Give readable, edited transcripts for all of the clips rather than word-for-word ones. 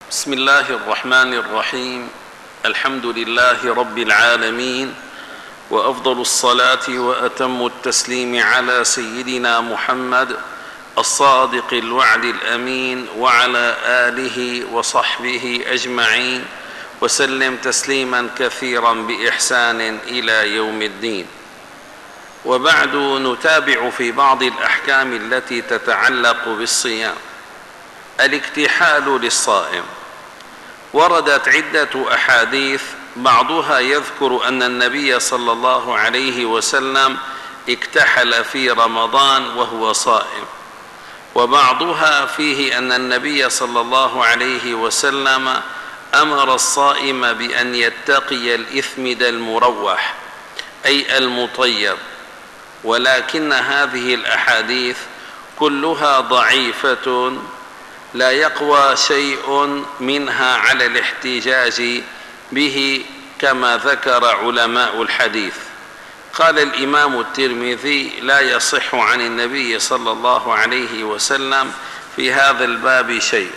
بسم الله الرحمن الرحيم. الحمد لله رب العالمين، وأفضل الصلاة وأتم التسليم على سيدنا محمد الصادق الوعد الأمين وعلى آله وصحبه أجمعين، وسلم تسليما كثيرا بإحسان إلى يوم الدين. وبعد، نتابع في بعض الأحكام التي تتعلق بالصيام. الاكتحال للصائم. وردت عدة أحاديث، بعضها يذكر أن النبي صلى الله عليه وسلم اكتحل في رمضان وهو صائم، وبعضها فيه أن النبي صلى الله عليه وسلم أمر الصائم بأن يتقي الإثمد المروح أي المطيب، ولكن هذه الأحاديث كلها ضعيفة، لا يقوى شيء منها على الاحتجاج به كما ذكر علماء الحديث. قال الإمام الترمذي: لا يصح عن النبي صلى الله عليه وسلم في هذا الباب شيء.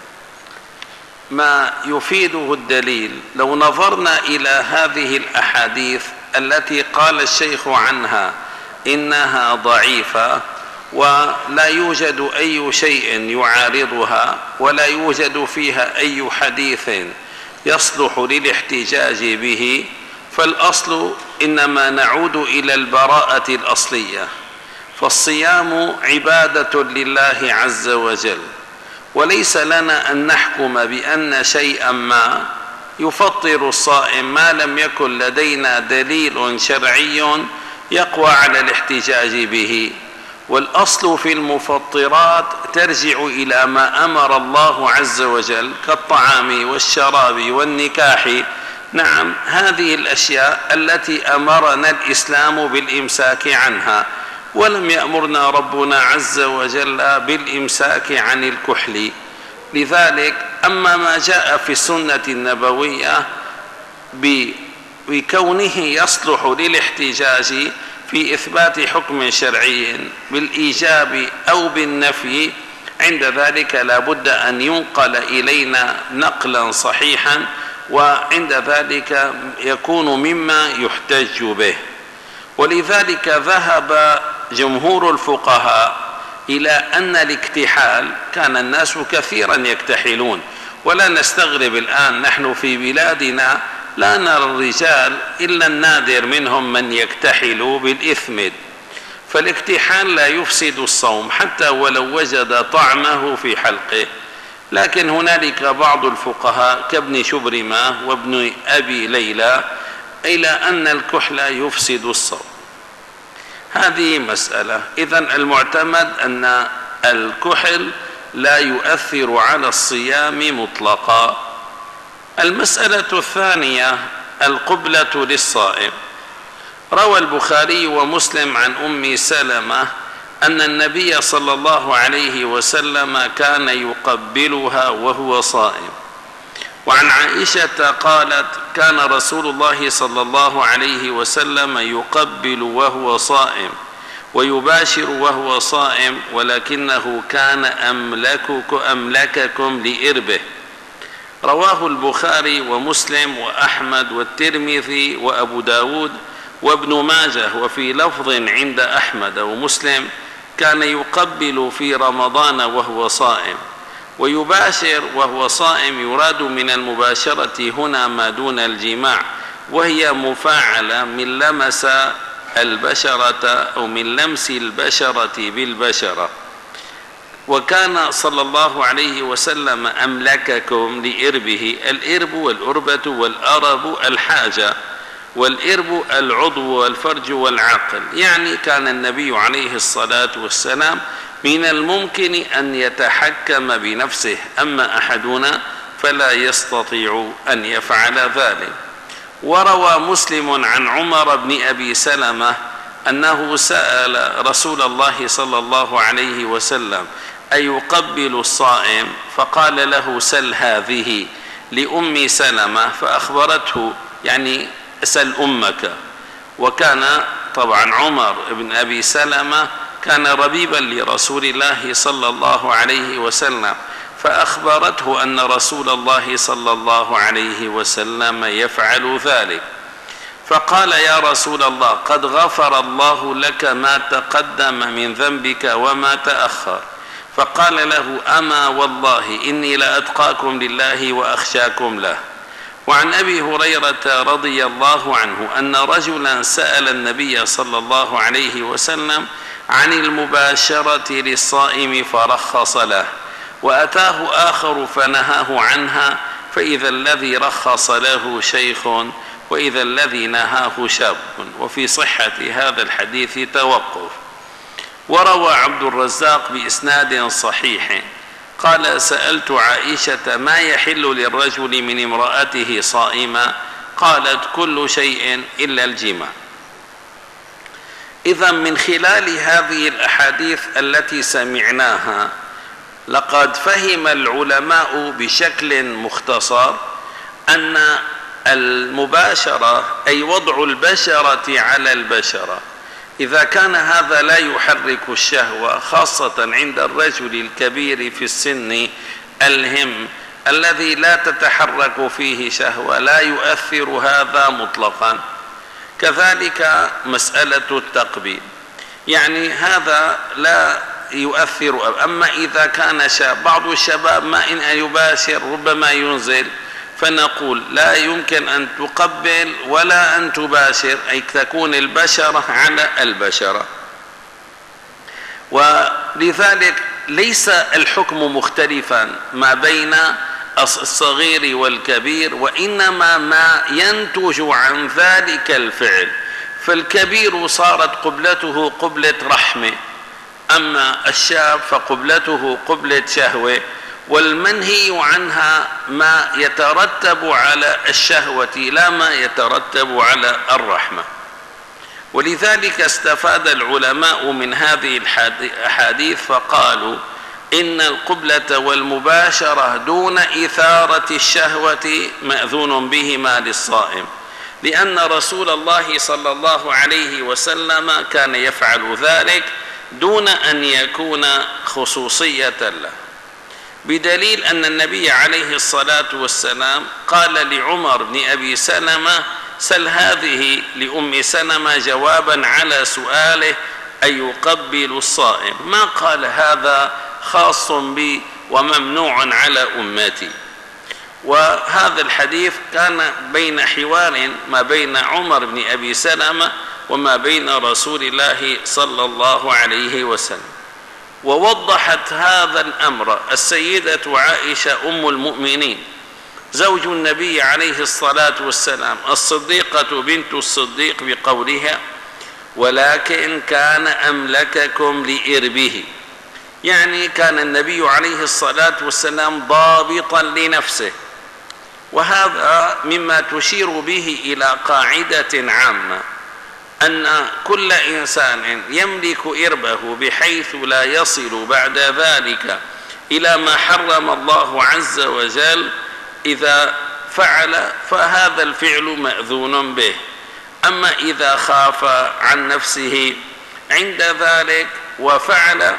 ما يفيده الدليل، لو نظرنا إلى هذه الأحاديث التي قال الشيخ عنها إنها ضعيفة ولا يوجد أي شيء يعارضها ولا يوجد فيها أي حديث يصلح للاحتجاج به، فالأصل إنما نعود إلى البراءة الأصلية. فالصيام عبادة لله عز وجل، وليس لنا أن نحكم بأن شيئا ما يفطر الصائم ما لم يكن لدينا دليل شرعي يقوى على الاحتجاج به. والأصل في المفطرات ترجع إلى ما أمر الله عز وجل كالطعام والشراب والنكاح. نعم، هذه الأشياء التي أمرنا الإسلام بالإمساك عنها، ولم يأمرنا ربنا عز وجل بالإمساك عن الكحل. لذلك أما ما جاء في السنة النبوية بكونه يصلح للاحتجاج في إثبات حكم شرعي بالإيجاب أو بالنفي، عند ذلك لا بد أن ينقل إلينا نقلا صحيحا، وعند ذلك يكون مما يحتج به. ولذلك ذهب جمهور الفقهاء إلى أن الاكتحال، كان الناس كثيرا يكتحلون، ولا نستغرب الآن نحن في بلادنا لا نرى الرجال إلا النادر منهم من يكتحل بالإثمد، فالاكتحال لا يفسد الصوم حتى ولو وجد طعمه في حلقه. لكن هنالك بعض الفقهاء كابن شبرمة وابن أبي ليلى إلى أن الكحل يفسد الصوم. هذه مسألة. إذن المعتمد أن الكحل لا يؤثر على الصيام مطلقا. المسألة الثانية القبلة للصائم. روى البخاري ومسلم عن أم سلمة أن النبي صلى الله عليه وسلم كان يقبلها وهو صائم. وعن عائشة قالت: كان رسول الله صلى الله عليه وسلم يقبل وهو صائم ويباشر وهو صائم، ولكنه كان أملككم لإربه. رواه البخاري ومسلم وأحمد والترمذي وأبو داود وابن ماجه. وفي لفظ عند أحمد ومسلم: كان يقبل في رمضان وهو صائم ويباشر وهو صائم. يراد من المباشرة هنا ما دون الجماع، وهي مفاعلة من لمس البشرة أو من لمس البشرة بالبشرة. وكان صلى الله عليه وسلم أملككم لإربه. الإرب والأربة والأرب الحاجة، والإرب العضو والفرج والعقل. يعني كان النبي عليه الصلاة والسلام من الممكن أن يتحكم بنفسه، أما أحدنا فلا يستطيع أن يفعل ذلك. وروى مسلم عن عمر بن أبي سلمة أنه سأل رسول الله صلى الله عليه وسلم: أيقبل الصائم؟ فقال له: سل هذه لأم سلمة، فأخبرته يعني سل أمك. وكان طبعا عمر بن أبي سلمة كان ربيبا لرسول الله صلى الله عليه وسلم، فأخبرته أن رسول الله صلى الله عليه وسلم يفعل ذلك، فقال: يا رسول الله، قد غفر الله لك ما تقدم من ذنبك وما تأخر. فقال له: أما والله إني لأتقاكم لله وأخشاكم له. وعن أبي هريرة رضي الله عنه أن رجلا سأل النبي صلى الله عليه وسلم عن المباشرة للصائم فرخص له، وأتاه آخر فنهاه عنها، فإذا الذي رخص له شيخ وإذا الذي نهاه شاب. وفي صحة هذا الحديث توقف. وروى عبد الرزاق بإسناد صحيح قال: سألت عائشة: ما يحل للرجل من امرأته صائما؟ قالت: كل شيء إلا الجماع. إذا من خلال هذه الأحاديث التي سمعناها لقد فهم العلماء بشكل مختصر أن المباشرة أي وضع البشرة على البشرة إذا كان هذا لا يحرك الشهوة، خاصة عند الرجل الكبير في السن الهم الذي لا تتحرك فيه شهوة، لا يؤثر هذا مطلقا. كذلك مسألة التقبيل، يعني هذا لا يؤثر. أما إذا كان شاب، بعض الشباب ما إن يباشر ربما ينزل، فنقول لا يمكن أن تقبل ولا أن تباشر، أي تكون البشرة على البشرة. ولذلك ليس الحكم مختلفا ما بين الصغير والكبير، وإنما ما ينتج عن ذلك الفعل. فالكبير صارت قبلته قبلة رحمة، أما الشاب فقبلته قبلة شهوة، والمنهي عنها ما يترتب على الشهوة لا ما يترتب على الرحمة. ولذلك استفاد العلماء من هذه الأحاديث فقالوا إن القبلة والمباشرة دون إثارة الشهوة مأذون بهما للصائم، لأن رسول الله صلى الله عليه وسلم كان يفعل ذلك دون أن يكون خصوصية له، بدليل أن النبي عليه الصلاة والسلام قال لعمر بن أبي سلمة: سل هذه لأم سلمة جوابا على سؤاله أن يقبل الصائم، ما قال هذا خاص بي وممنوع على أمتي. وهذا الحديث كان بين حوار ما بين عمر بن أبي سلمة وما بين رسول الله صلى الله عليه وسلم. ووضحت هذا الأمر السيدة عائشة أم المؤمنين زوج النبي عليه الصلاة والسلام الصديقة بنت الصديق بقولها: ولكن كان أملككم لإربه، يعني كان النبي عليه الصلاة والسلام ضابطا لنفسه. وهذا مما تشير به إلى قاعدة عامة، أن كل إنسان يملك إربه بحيث لا يصل بعد ذلك إلى ما حرم الله عز وجل، إذا فعل فهذا الفعل مأذون به. أما إذا خاف عن نفسه عند ذلك وفعل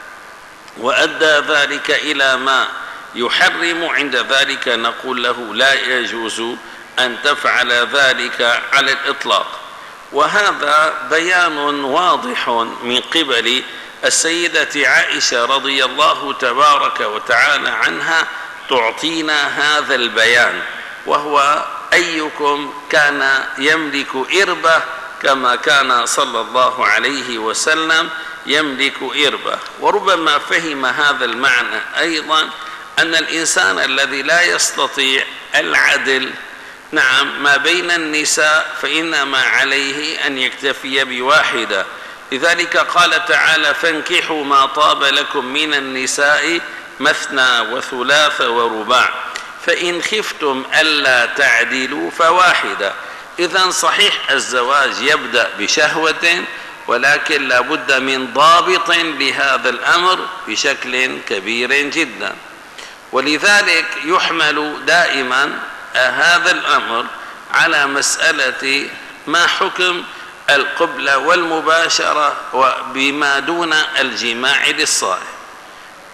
وأدى ذلك إلى ما يحرم، عند ذلك نقول له لا يجوز أن تفعل ذلك على الإطلاق. وهذا بيان واضح من قبل السيدة عائشة رضي الله تبارك وتعالى عنها تعطينا هذا البيان، وهو: أيكم كان يملك إربة كما كان صلى الله عليه وسلم يملك إربة. وربما فهم هذا المعنى أيضا أن الإنسان الذي لا يستطيع العدل نعم ما بين النساء فإنما عليه أن يكتفي بواحدة. لذلك قال تعالى: فانكحوا ما طاب لكم من النساء مثنى وثلاث ورباع فإن خفتم ألا تعدلوا فواحدة. إذن صحيح الزواج يبدأ بشهوة، ولكن لا بد من ضابط لهذا الأمر بشكل كبير جدا. ولذلك يحمل دائما هذا الأمر على مسألة ما حكم القبلة والمباشرة وبما دون الجماع للصائم.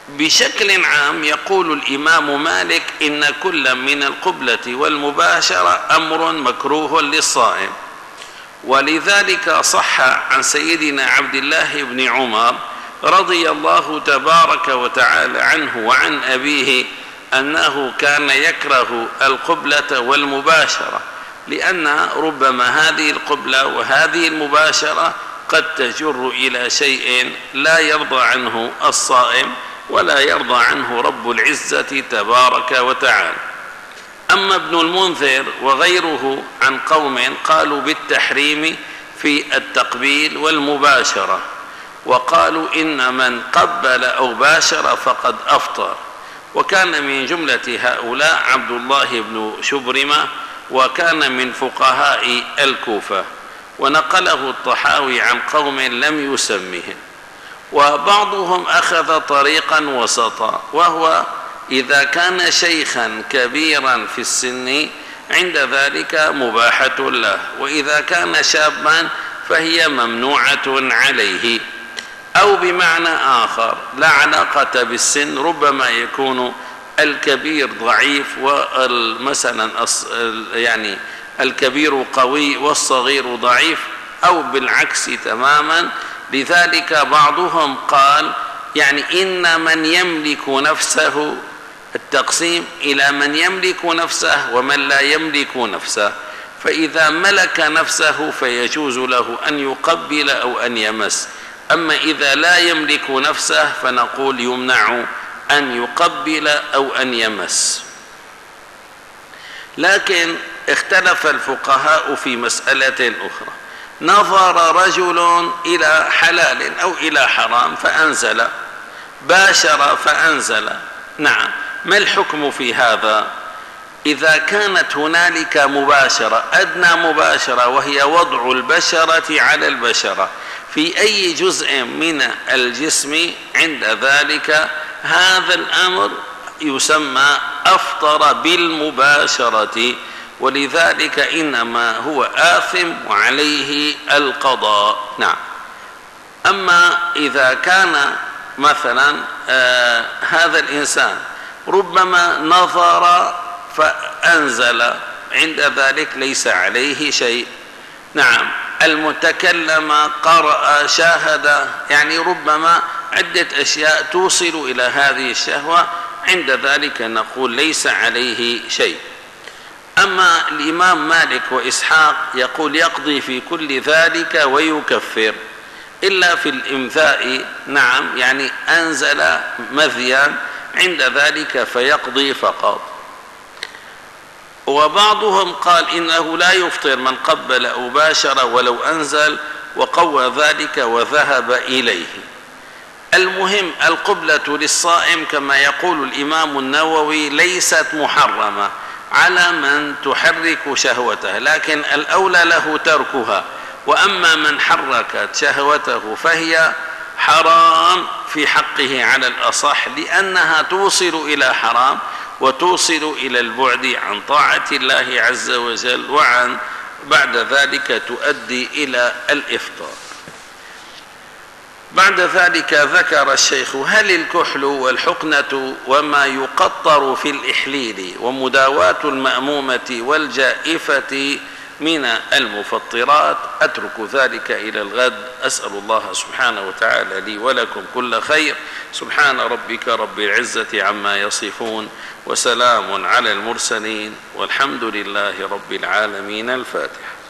بشكل عام يقول الإمام مالك إن كل من القبلة والمباشرة أمر مكروه للصائم، ولذلك صح عن سيدنا عبد الله بن عمر رضي الله تبارك وتعالى عنه وعن أبيه أنه كان يكره القبلة والمباشرة، لأن ربما هذه القبلة وهذه المباشرة قد تجر إلى شيء لا يرضى عنه الصائم ولا يرضى عنه رب العزة تبارك وتعالى. أما ابن المنذر وغيره عن قوم قالوا بالتحريم في التقبيل والمباشرة، وقالوا إن من قبل أو باشر فقد أفطر، وكان من جملة هؤلاء عبد الله بن شبرمة، وكان من فقهاء الكوفة، ونقله الطحاوي عن قوم لم يسمهم. وبعضهم أخذ طريقا وسطا، وهو إذا كان شيخا كبيرا في السن عند ذلك مباحة له، وإذا كان شابا فهي ممنوعة عليه. أو بمعنى آخر لا علاقة بالسن، ربما يكون الكبير ضعيف ومثلا يعني الكبير قوي والصغير ضعيف، أو بالعكس تماما. لذلك بعضهم قال يعني إن من يملك نفسه، التقسيم إلى من يملك نفسه ومن لا يملك نفسه، فإذا ملك نفسه فيجوز له أن يقبل أو أن يمس، أما إذا لا يملك نفسه فنقول يمنع أن يقبل أو أن يمس. لكن اختلف الفقهاء في مسألة أخرى، نظر رجل إلى حلال أو إلى حرام فأنزل، باشر فأنزل، نعم، ما الحكم في هذا؟ إذا كانت هنالك مباشرة، أدنى مباشرة، وهي وضع البشرة على البشرة في أي جزء من الجسم، عند ذلك هذا الأمر يسمى أفطر بالمباشرة، ولذلك إنما هو آثم وعليه القضاء. نعم. أما إذا كان مثلا هذا الإنسان ربما نظر فأنزل، عند ذلك ليس عليه شيء. نعم. المتكلم قرأ شاهد، يعني ربما عدة أشياء توصل إلى هذه الشهوة، عند ذلك نقول ليس عليه شيء. أما الإمام مالك وإسحاق يقول يقضي في كل ذلك ويكفر، إلا في الإمثاء، نعم، يعني أنزل مذيا، عند ذلك فيقضي فقط. وبعضهم قال إنه لا يفطر من قبل أو باشر ولو أنزل، وقوى ذلك وذهب إليه. المهم القبلة للصائم كما يقول الإمام النووي ليست محرمة على من تحرك شهوته، لكن الأولى له تركها، وأما من حركت شهوته فهي حرام في حقه على الأصح، لأنها توصل إلى حرام وتوصل إلى البعد عن طاعة الله عز وجل، وعن بعد ذلك تؤدي إلى الإفطار. بعد ذلك ذكر الشيخ هل الكحل والحقنة وما يقطر في الإحليل ومداواة المأمومة والجائفة من المفطرات؟ أترك ذلك إلى الغد. أسأل الله سبحانه وتعالى لي ولكم كل خير. سبحان ربك رب العزة عما يصفون، وسلام على المرسلين، والحمد لله رب العالمين. الفاتحة.